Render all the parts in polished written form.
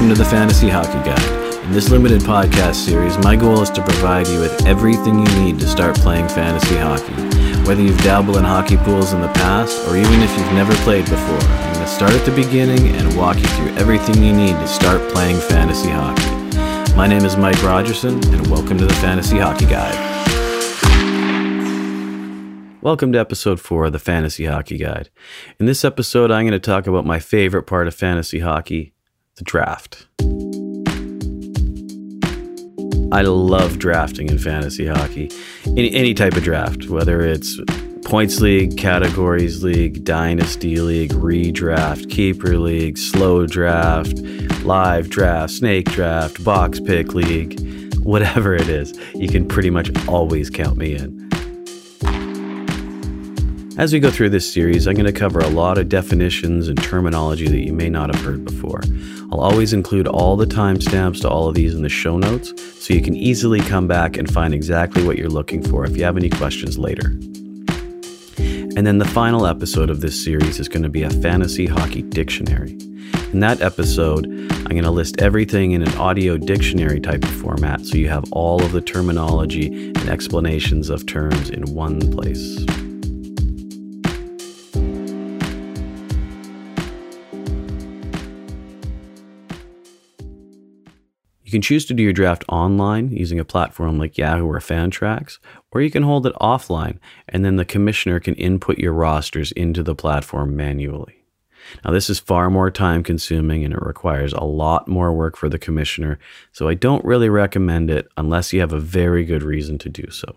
welcome to the Fantasy Hockey Guide. In this limited podcast series, my goal is to provide you with everything you need to start playing fantasy hockey. Whether you've dabbled in hockey pools in the past, or even if you've never played before, I'm going to start at the beginning and walk you through everything you need to start playing fantasy hockey. My name is Mike Rogerson, and welcome to the Fantasy Hockey Guide. Welcome to episode 4 of the Fantasy Hockey Guide. In this episode, I'm going to talk about my favorite part of fantasy hockey, the draft. I love drafting in fantasy hockey. Any type of draft, whether it's points league, categories league, dynasty league, redraft, keeper league, slow draft, live draft, snake draft, box pick league, whatever it is, you can pretty much always count me in. As we go through this series, I'm going to cover a lot of definitions and terminology that you may not have heard before. I'll always include all the timestamps to all of these in the show notes, so you can easily come back and find exactly what you're looking for if you have any questions later. And then the final episode of this series is going to be a fantasy hockey dictionary. In that episode, I'm going to list everything in an audio dictionary type of format, so you have all of the terminology and explanations of terms in one place. You can choose to do your draft online using a platform like Yahoo or Fantrax, or you can hold it offline, and then the commissioner can input your rosters into the platform manually. Now, this is far more time consuming and it requires a lot more work for the commissioner, so I don't really recommend it unless you have a very good reason to do so.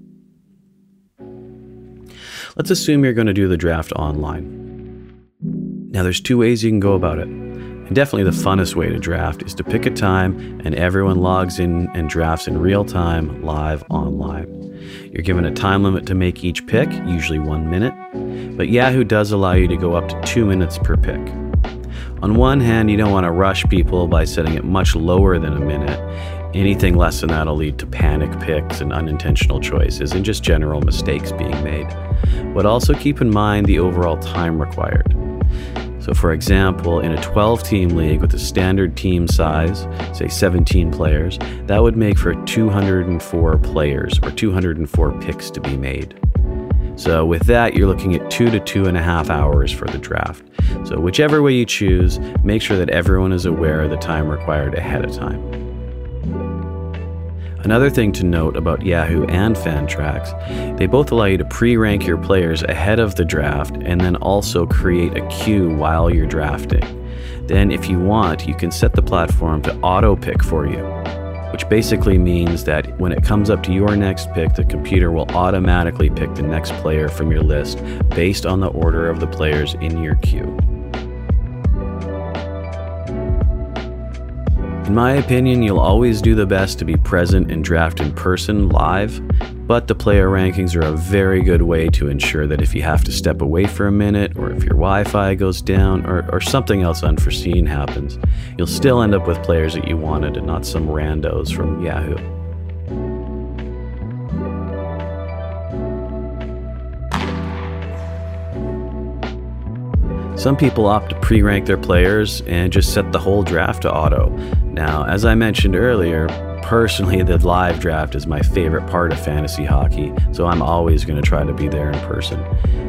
Let's assume you're going to do the draft online. Now, there's two ways you can go about it. And definitely the funnest way to draft is to pick a time and everyone logs in and drafts in real time, live online. You're given a time limit to make each pick, usually 1 minute, but Yahoo does allow you to go up to 2 minutes per pick. On one hand, you don't want to rush people by setting it much lower than a minute. Anything less than that will lead to panic picks and unintentional choices and just general mistakes being made. But also keep in mind the overall time required. So for example, in a 12-team league with a standard team size, say 17 players, that would make for 204 players or 204 picks to be made. So with that, you're looking at 2 to 2.5 hours for the draft. So whichever way you choose, make sure that everyone is aware of the time required ahead of time. Another thing to note about Yahoo and Fantrax, they both allow you to pre-rank your players ahead of the draft and then also create a queue while you're drafting. Then if you want, you can set the platform to auto-pick for you, which basically means that when it comes up to your next pick, the computer will automatically pick the next player from your list based on the order of the players in your queue. In my opinion, you'll always do the best to be present and draft in person live, but the player rankings are a very good way to ensure that if you have to step away for a minute, or if your Wi-Fi goes down, or something else unforeseen happens, you'll still end up with players that you wanted and not some randos from Yahoo. Some people opt to pre-rank their players and just set the whole draft to auto. Now, as I mentioned earlier, personally, the live draft is my favorite part of fantasy hockey, so I'm always going to try to be there in person.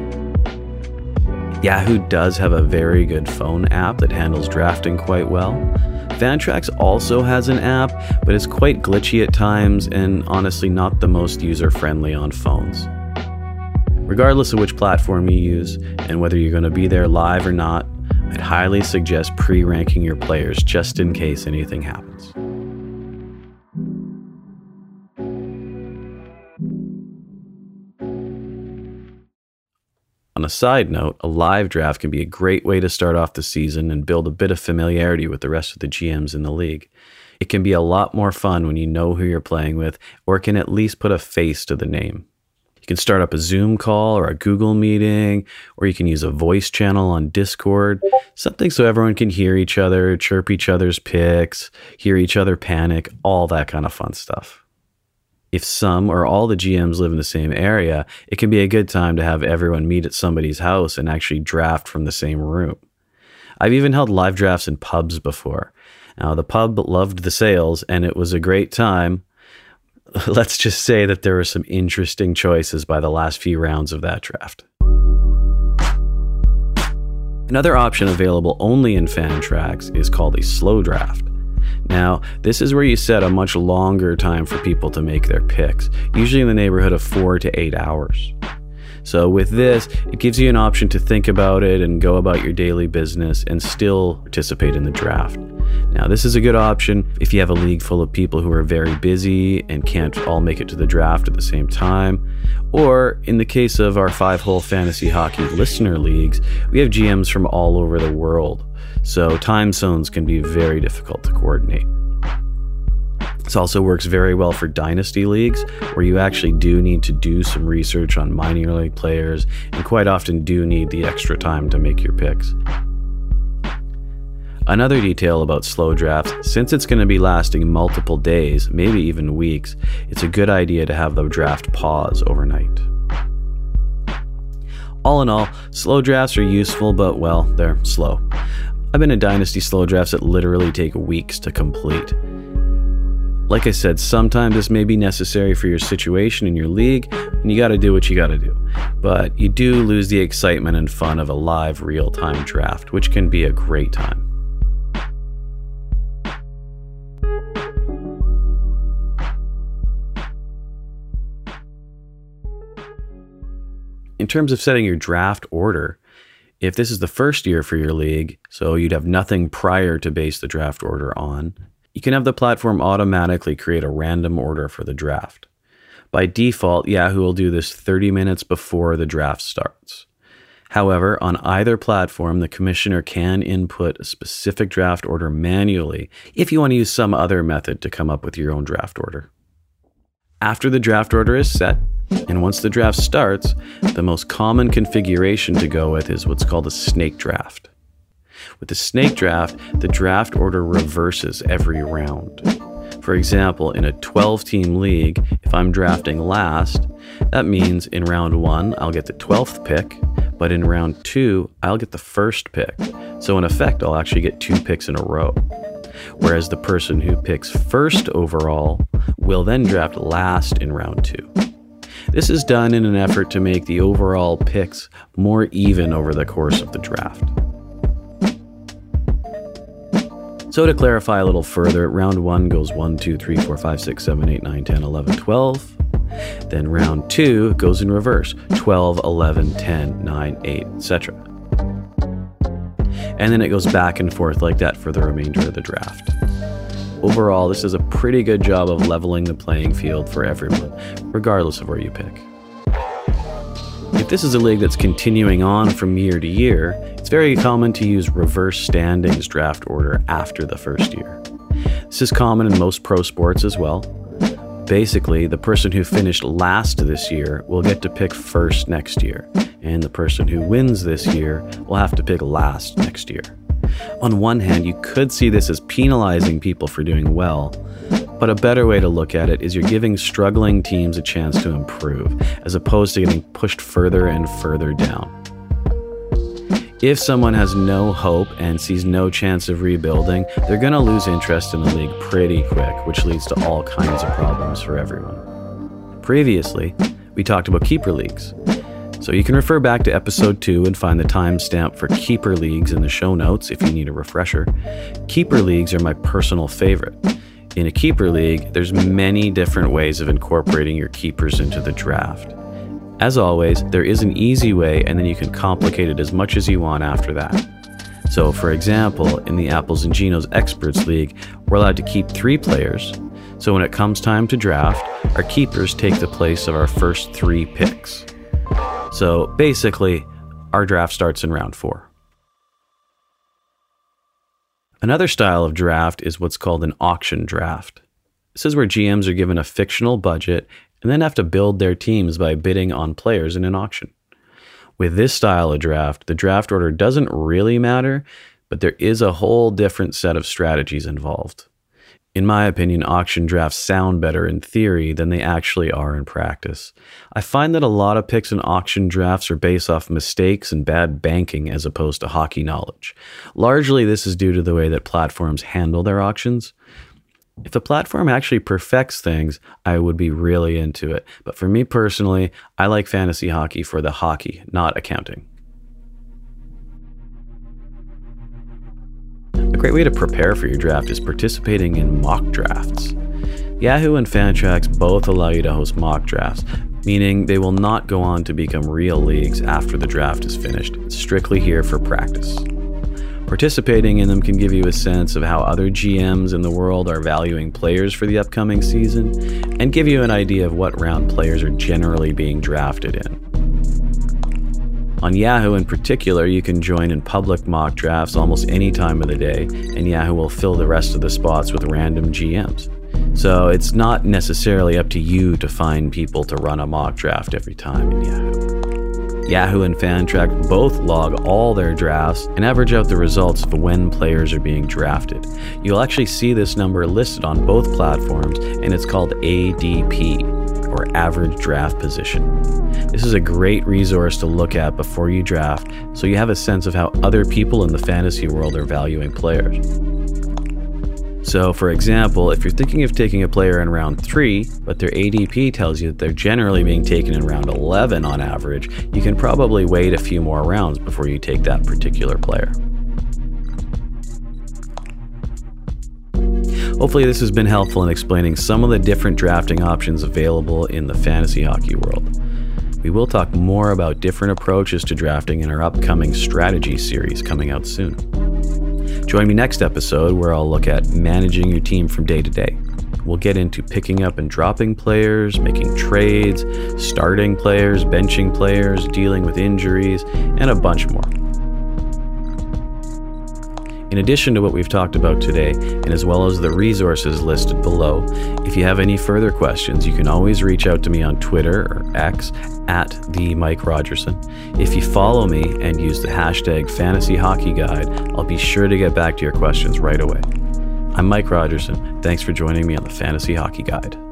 Yahoo does have a very good phone app that handles drafting quite well. Fantrax also has an app, but it's quite glitchy at times and honestly not the most user-friendly on phones. Regardless of which platform you use and whether you're going to be there live or not, I'd highly suggest pre-ranking your players just in case anything happens. On a side note, a live draft can be a great way to start off the season and build a bit of familiarity with the rest of the GMs in the league. It can be a lot more fun when you know who you're playing with or can at least put a face to the name. You can start up a Zoom call or a Google meeting, or you can use a voice channel on Discord, something so everyone can hear each other, chirp each other's picks, hear each other panic, all that kind of fun stuff. If some or all the GMs live in the same area, it can be a good time to have everyone meet at somebody's house and actually draft from the same room. I've even held live drafts in pubs before, Now, the pub loved the sales, and it was a great time. Let's just say that there were some interesting choices by the last few rounds of that draft. Another option available only in Fantrax is called a slow draft. Now, this is where you set a much longer time for people to make their picks, usually in the neighborhood of 4 to 8 hours. So with this, it gives you an option to think about it and go about your daily business and still participate in the draft. Now, this is a good option if you have a league full of people who are very busy and can't all make it to the draft at the same time. Or in the case of our 5-hole fantasy hockey listener leagues, we have GMs from all over the world. So time zones can be very difficult to coordinate. This also works very well for dynasty leagues, where you actually do need to do some research on minor league players and quite often do need the extra time to make your picks. Another detail about slow drafts, since it's going to be lasting multiple days, maybe even weeks, it's a good idea to have the draft pause overnight. All in all, slow drafts are useful, but well, they're slow. I've been in dynasty slow drafts that literally take weeks to complete. Like I said, sometimes this may be necessary for your situation in your league, and you gotta do what you gotta do. But you do lose the excitement and fun of a live, real-time draft, which can be a great time. In terms of setting your draft order, if this is the first year for your league, so you'd have nothing prior to base the draft order on, you can have the platform automatically create a random order for the draft. By default, Yahoo will do this 30 minutes before the draft starts. However, on either platform, the commissioner can input a specific draft order manually if you want to use some other method to come up with your own draft order. After the draft order is set, and once the draft starts, the most common configuration to go with is what's called a snake draft. With the snake draft, the draft order reverses every round. For example, in a 12-team league, if I'm drafting last, that means in round 1, I'll get the 12th pick, but in round 2, I'll get the first pick. So in effect, I'll actually get 2 picks in a row. Whereas the person who picks first overall will then draft last in round 2. This is done in an effort to make the overall picks more even over the course of the draft. So to clarify a little further, round 1 goes 1, 2, 3, 4, 5, 6, 7, 8, 9, 10, 11, 12. Then round 2 goes in reverse, 12, 11, 10, 9, 8, etc. And then it goes back and forth like that for the remainder of the draft. Overall, this is a pretty good job of leveling the playing field for everyone, regardless of where you pick. If this is a league that's continuing on from year to year, it's very common to use reverse standings draft order after the first year. This is common in most pro sports as well. Basically, the person who finished last this year will get to pick first next year, and the person who wins this year will have to pick last next year. On one hand, you could see this as penalizing people for doing well, but a better way to look at it is you're giving struggling teams a chance to improve, as opposed to getting pushed further and further down. If someone has no hope and sees no chance of rebuilding, they're going to lose interest in the league pretty quick, which leads to all kinds of problems for everyone. Previously, we talked about keeper leagues. So you can refer back to episode 2 and find the timestamp for keeper leagues in the show notes if you need a refresher. Keeper leagues are my personal favorite. In a keeper league, there's many different ways of incorporating your keepers into the draft. As always, there is an easy way, and then you can complicate it as much as you want after that. So for example, in the Apples and Genos Experts League, we're allowed to keep 3 players. So when it comes time to draft, our keepers take the place of our first 3 picks. So basically, our draft starts in round 4. Another style of draft is what's called an auction draft. This is where GMs are given a fictional budget and then have to build their teams by bidding on players in an auction. With this style of draft, the draft order doesn't really matter, but there is a whole different set of strategies involved. In my opinion, auction drafts sound better in theory than they actually are in practice. I find that a lot of picks in auction drafts are based off mistakes and bad banking as opposed to hockey knowledge. Largely, this is due to the way that platforms handle their auctions. If a platform actually perfects things, I would be really into it. But for me personally, I like fantasy hockey for the hockey, not accounting. A great way to prepare for your draft is participating in mock drafts. Yahoo and Fantrax both allow you to host mock drafts, meaning they will not go on to become real leagues after the draft is finished. It's strictly here for practice. Participating in them can give you a sense of how other GMs in the world are valuing players for the upcoming season, and give you an idea of what round players are generally being drafted in. On Yahoo in particular, you can join in public mock drafts almost any time of the day, and Yahoo will fill the rest of the spots with random GMs. So it's not necessarily up to you to find people to run a mock draft every time in Yahoo. Yahoo and Fantrax both log all their drafts and average out the results of when players are being drafted. You'll actually see this number listed on both platforms, and it's called ADP, or Average Draft Position. This is a great resource to look at before you draft, so you have a sense of how other people in the fantasy world are valuing players. So, for example, if you're thinking of taking a player in round 3, but their ADP tells you that they're generally being taken in round 11 on average, you can probably wait a few more rounds before you take that particular player. Hopefully this has been helpful in explaining some of the different drafting options available in the fantasy hockey world. We will talk more about different approaches to drafting in our upcoming strategy series coming out soon. Join me next episode where I'll look at managing your team from day to day. We'll get into picking up and dropping players, making trades, starting players, benching players, dealing with injuries, and a bunch more. In addition to what we've talked about today, and as well as the resources listed below, if you have any further questions, you can always reach out to me on Twitter or X at @TheMikeRogerson. If you follow me and use the hashtag #FantasyHockeyGuide, I'll be sure to get back to your questions right away. I'm Mike Rogerson. Thanks for joining me on the Fantasy Hockey Guide.